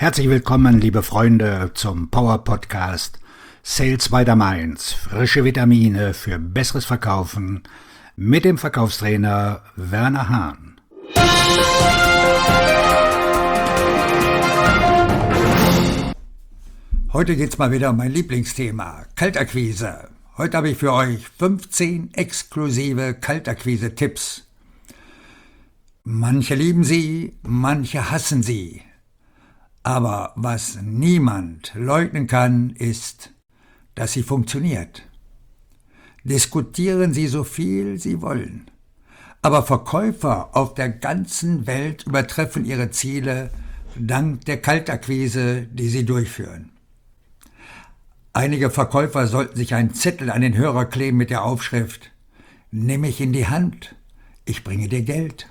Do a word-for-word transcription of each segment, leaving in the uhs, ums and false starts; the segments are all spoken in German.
Herzlich willkommen, liebe Freunde, zum Power Podcast Sales by the Mainz. Frische Vitamine für besseres Verkaufen mit dem Verkaufstrainer Werner Hahn. Heute geht es mal wieder um mein Lieblingsthema, Kaltakquise. Heute habe ich für euch fünfzehn exklusive Kaltakquise-Tipps. Manche lieben sie, manche hassen sie. Aber was niemand leugnen kann, ist, dass sie funktioniert. Diskutieren Sie so viel Sie wollen. Aber Verkäufer auf der ganzen Welt übertreffen ihre Ziele dank der Kaltakquise, die sie durchführen. Einige Verkäufer sollten sich einen Zettel an den Hörer kleben mit der Aufschrift: Nimm mich in die Hand, ich bringe dir Geld.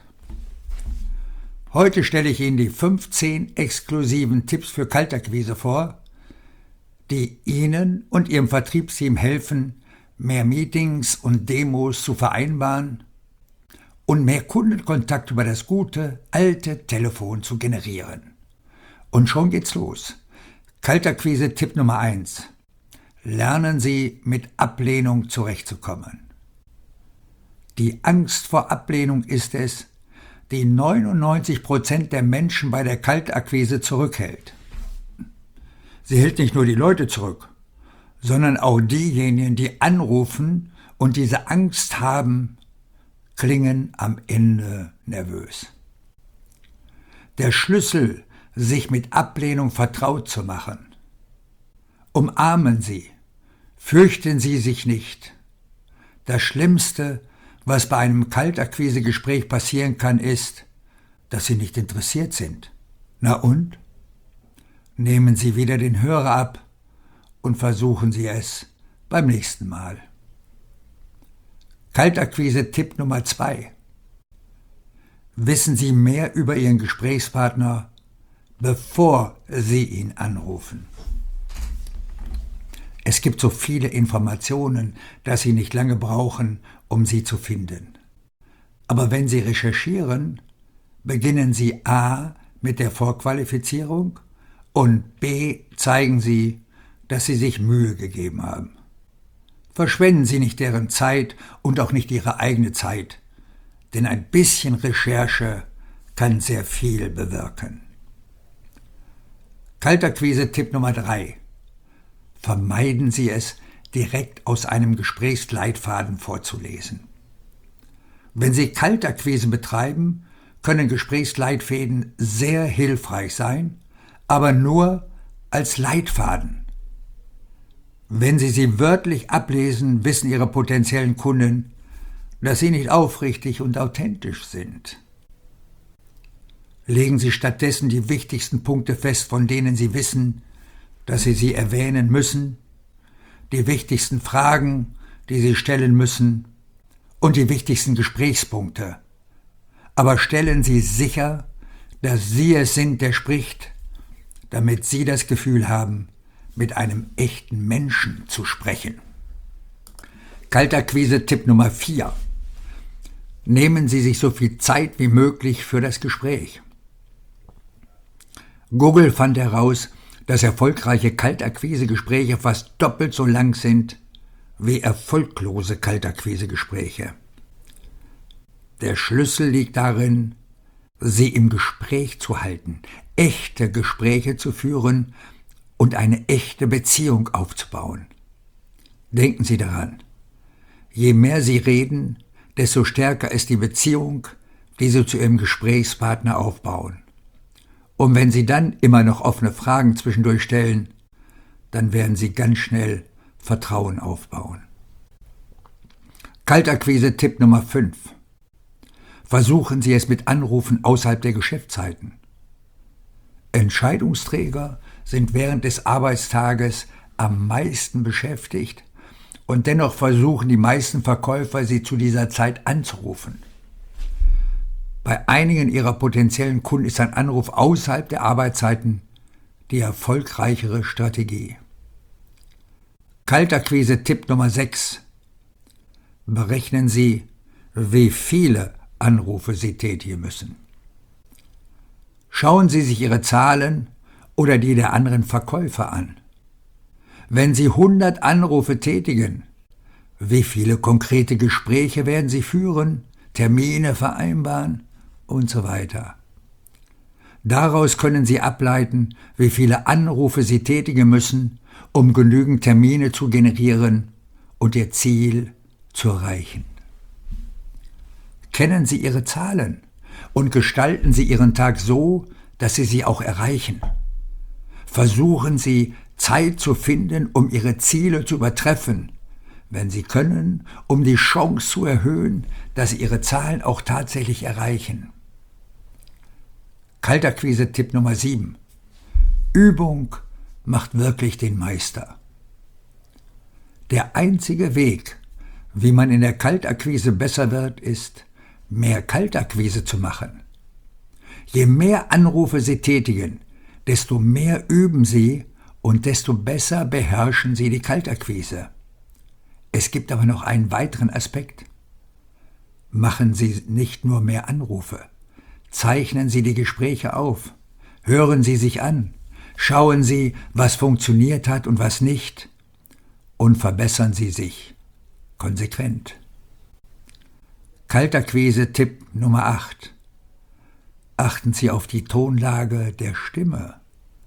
Heute stelle ich Ihnen die fünfzehn exklusiven Tipps für Kaltakquise vor, die Ihnen und Ihrem Vertriebsteam helfen, mehr Meetings und Demos zu vereinbaren und mehr Kundenkontakt über das gute, alte Telefon zu generieren. Und schon geht's los. Kaltakquise-Tipp Nummer eins. Lernen Sie, mit Ablehnung zurechtzukommen. Die Angst vor Ablehnung ist es, die neunundneunzig Prozent der Menschen bei der Kaltakquise zurückhält. Sie hält nicht nur die Leute zurück, sondern auch diejenigen, die anrufen und diese Angst haben, klingen am Ende nervös. Der Schlüssel, sich mit Ablehnung vertraut zu machen. Umarmen Sie, fürchten Sie sich nicht. Das Schlimmste, was bei einem Kaltakquise-Gespräch passieren kann, ist, dass Sie nicht interessiert sind. Na und? Nehmen Sie wieder den Hörer ab und versuchen Sie es beim nächsten Mal. Kaltakquise-Tipp Nummer zwei. Wissen Sie mehr über Ihren Gesprächspartner, bevor Sie ihn anrufen. Es gibt so viele Informationen, dass Sie nicht lange brauchen, um sie zu finden. Aber wenn Sie recherchieren, beginnen Sie a. mit der Vorqualifizierung und b. zeigen Sie, dass Sie sich Mühe gegeben haben. Verschwenden Sie nicht deren Zeit und auch nicht Ihre eigene Zeit, denn ein bisschen Recherche kann sehr viel bewirken. Kaltakquise-Tipp Nummer drei. Vermeiden Sie es, direkt aus einem Gesprächsleitfaden vorzulesen. Wenn Sie Kaltakquise betreiben, können Gesprächsleitfäden sehr hilfreich sein, aber nur als Leitfaden. Wenn Sie sie wörtlich ablesen, wissen Ihre potenziellen Kunden, dass Sie nicht aufrichtig und authentisch sind. Legen Sie stattdessen die wichtigsten Punkte fest, von denen Sie wissen, dass Sie sie erwähnen müssen, die wichtigsten Fragen, die Sie stellen müssen und die wichtigsten Gesprächspunkte. Aber stellen Sie sicher, dass Sie es sind, der spricht, damit Sie das Gefühl haben, mit einem echten Menschen zu sprechen. Kaltakquise-Tipp Nummer vier. Nehmen Sie sich so viel Zeit wie möglich für das Gespräch. Google fand heraus, dass erfolgreiche Kaltakquise-Gespräche fast doppelt so lang sind wie erfolglose Kaltakquise-Gespräche. Der Schlüssel liegt darin, sie im Gespräch zu halten, echte Gespräche zu führen und eine echte Beziehung aufzubauen. Denken Sie daran, je mehr Sie reden, desto stärker ist die Beziehung, die Sie zu Ihrem Gesprächspartner aufbauen. Und wenn Sie dann immer noch offene Fragen zwischendurch stellen, dann werden Sie ganz schnell Vertrauen aufbauen. Kaltakquise-Tipp Nummer fünf. Versuchen Sie es mit Anrufen außerhalb der Geschäftszeiten. Entscheidungsträger sind während des Arbeitstages am meisten beschäftigt und dennoch versuchen die meisten Verkäufer, Sie zu dieser Zeit anzurufen. Bei einigen Ihrer potenziellen Kunden ist ein Anruf außerhalb der Arbeitszeiten die erfolgreichere Strategie. Kaltakquise-Tipp Nummer sechs. Berechnen Sie, wie viele Anrufe Sie tätigen müssen. Schauen Sie sich Ihre Zahlen oder die der anderen Verkäufer an? Wenn Sie hundert Anrufe tätigen, wie viele konkrete Gespräche werden Sie führen, Termine vereinbaren und so weiter? Daraus können Sie ableiten, wie viele Anrufe Sie tätigen müssen, um genügend Termine zu generieren und Ihr Ziel zu erreichen. Kennen Sie Ihre Zahlen und gestalten Sie Ihren Tag so, dass Sie sie auch erreichen. Versuchen Sie, Zeit zu finden, um Ihre Ziele zu übertreffen, wenn Sie können, um die Chance zu erhöhen, dass Sie Ihre Zahlen auch tatsächlich erreichen. Kaltakquise-Tipp Nummer sieben. Übung macht wirklich den Meister. Der einzige Weg, wie man in der Kaltakquise besser wird, ist, mehr Kaltakquise zu machen. Je mehr Anrufe Sie tätigen, desto mehr üben Sie und desto besser beherrschen Sie die Kaltakquise. Es gibt aber noch einen weiteren Aspekt. Machen Sie nicht nur mehr Anrufe. Zeichnen Sie die Gespräche auf. Hören Sie sich an. Schauen Sie, was funktioniert hat und was nicht. Und verbessern Sie sich konsequent. Kaltakquise-Tipp Nummer acht. Achten Sie auf die Tonlage der Stimme.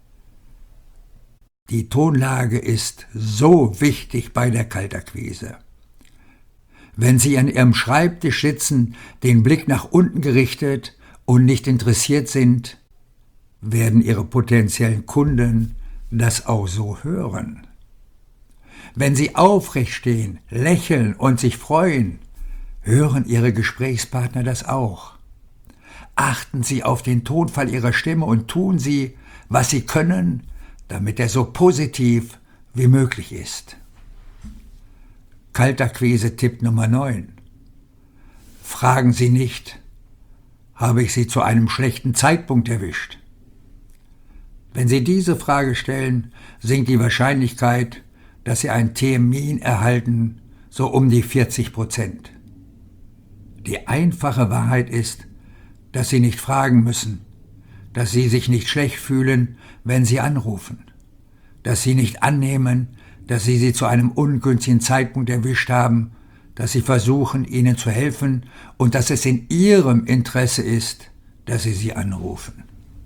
Die Tonlage ist so wichtig bei der Kaltakquise. Wenn Sie an Ihrem Schreibtisch sitzen, den Blick nach unten gerichtet und nicht interessiert sind, werden Ihre potenziellen Kunden das auch so hören. Wenn Sie aufrecht stehen, lächeln und sich freuen, hören Ihre Gesprächspartner das auch. Achten Sie auf den Tonfall Ihrer Stimme und tun Sie, was Sie können, damit er so positiv wie möglich ist. Kaltakquise-Tipp Nummer neun. Fragen Sie nicht, habe ich Sie zu einem schlechten Zeitpunkt erwischt? Wenn Sie diese Frage stellen, sinkt die Wahrscheinlichkeit, dass Sie einen Termin erhalten, so um die vierzig Prozent. Die einfache Wahrheit ist, dass Sie nicht fragen müssen, dass Sie sich nicht schlecht fühlen, wenn Sie anrufen, dass Sie nicht annehmen, dass Sie sie zu einem ungünstigen Zeitpunkt erwischt haben, dass Sie versuchen, ihnen zu helfen und dass es in Ihrem Interesse ist, dass Sie sie anrufen.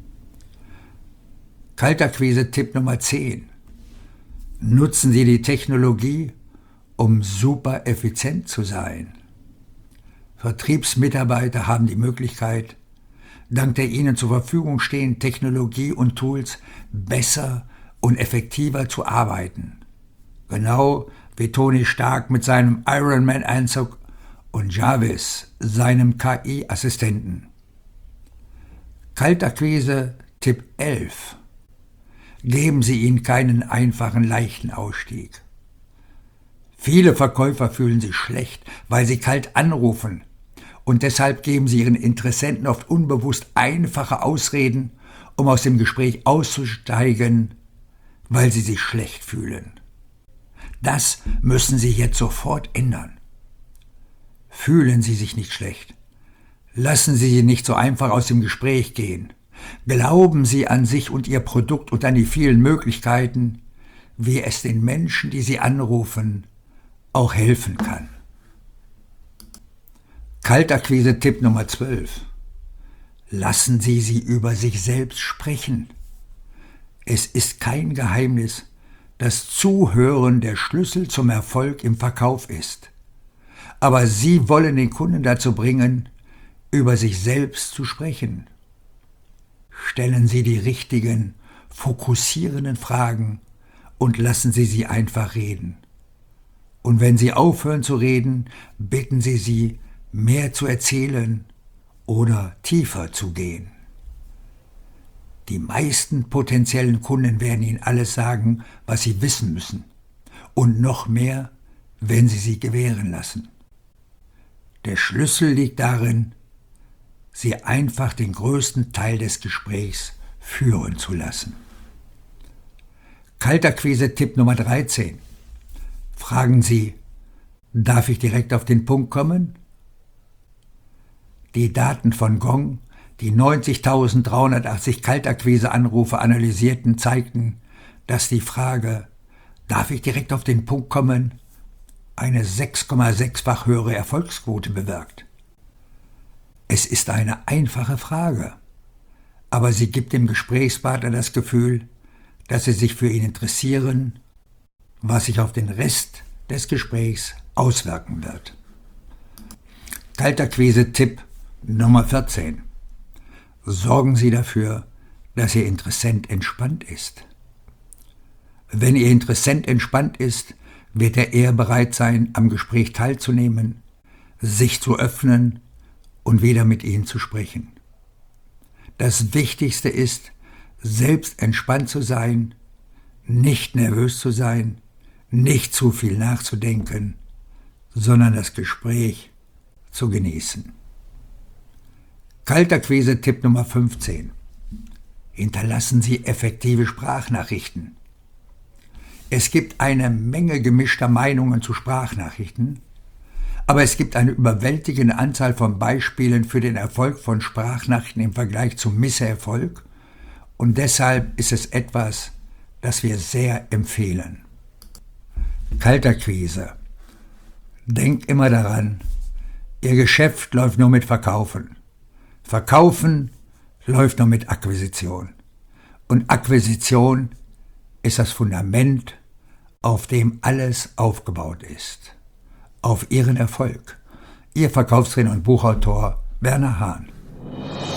Kaltakquise-Tipp Nummer zehn. Nutzen Sie die Technologie, um super effizient zu sein. Vertriebsmitarbeiter haben die Möglichkeit, dank der ihnen zur Verfügung stehenden Technologie und Tools besser und effektiver zu arbeiten. Genau wie Tony Stark mit seinem Ironman-Anzug und Jarvis, seinem K I-Assistenten. Kaltakquise Tipp elf. Geben Sie ihnen keinen einfachen, leichten Ausstieg. Viele Verkäufer fühlen sich schlecht, weil sie kalt anrufen. Und deshalb geben sie ihren Interessenten oft unbewusst einfache Ausreden, um aus dem Gespräch auszusteigen, weil sie sich schlecht fühlen. Das müssen Sie jetzt sofort ändern. Fühlen Sie sich nicht schlecht. Lassen Sie sie nicht so einfach aus dem Gespräch gehen. Glauben Sie an sich und Ihr Produkt und an die vielen Möglichkeiten, wie es den Menschen, die Sie anrufen, auch helfen kann. Kaltakquise-Tipp Nummer zwölf. Lassen Sie sie über sich selbst sprechen. Es ist kein Geheimnis, dass Zuhören der Schlüssel zum Erfolg im Verkauf ist. Aber Sie wollen den Kunden dazu bringen, über sich selbst zu sprechen. Stellen Sie die richtigen, fokussierenden Fragen und lassen Sie sie einfach reden. Und wenn Sie aufhören zu reden, bitten Sie sie, mehr zu erzählen oder tiefer zu gehen. Die meisten potenziellen Kunden werden Ihnen alles sagen, was Sie wissen müssen. Und noch mehr, wenn Sie sie gewähren lassen. Der Schlüssel liegt darin, Sie einfach den größten Teil des Gesprächs führen zu lassen. Kaltakquise-Tipp Nummer dreizehn. Fragen Sie, darf ich direkt auf den Punkt kommen? Die Daten von Gong, Die neunzigtausenddreihundertachtzig Kaltakquise-Anrufe analysierten, zeigten, dass die Frage, darf ich direkt auf den Punkt kommen, eine sechs Komma sechs-fach höhere Erfolgsquote bewirkt. Es ist eine einfache Frage, aber sie gibt dem Gesprächspartner das Gefühl, dass sie sich für ihn interessieren, was sich auf den Rest des Gesprächs auswirken wird. Kaltakquise-Tipp Nummer vierzehn. Sorgen Sie dafür, dass Ihr Interessent entspannt ist. Wenn Ihr Interessent entspannt ist, wird er eher bereit sein, am Gespräch teilzunehmen, sich zu öffnen und wieder mit Ihnen zu sprechen. Das Wichtigste ist, selbst entspannt zu sein, nicht nervös zu sein, nicht zu viel nachzudenken, sondern das Gespräch zu genießen. Kaltakquise-Tipp Nummer fünfzehn. Hinterlassen Sie effektive Sprachnachrichten. Es gibt eine Menge gemischter Meinungen zu Sprachnachrichten, aber es gibt eine überwältigende Anzahl von Beispielen für den Erfolg von Sprachnachrichten im Vergleich zum Misserfolg und deshalb ist es etwas, das wir sehr empfehlen. Kaltakquise. Denk immer daran, Ihr Geschäft läuft nur mit Verkaufen. Verkaufen läuft nur mit Akquisition. Und Akquisition ist das Fundament, auf dem alles aufgebaut ist. Auf Ihren Erfolg. Ihr Verkaufstrainer und Buchautor Werner Hahn.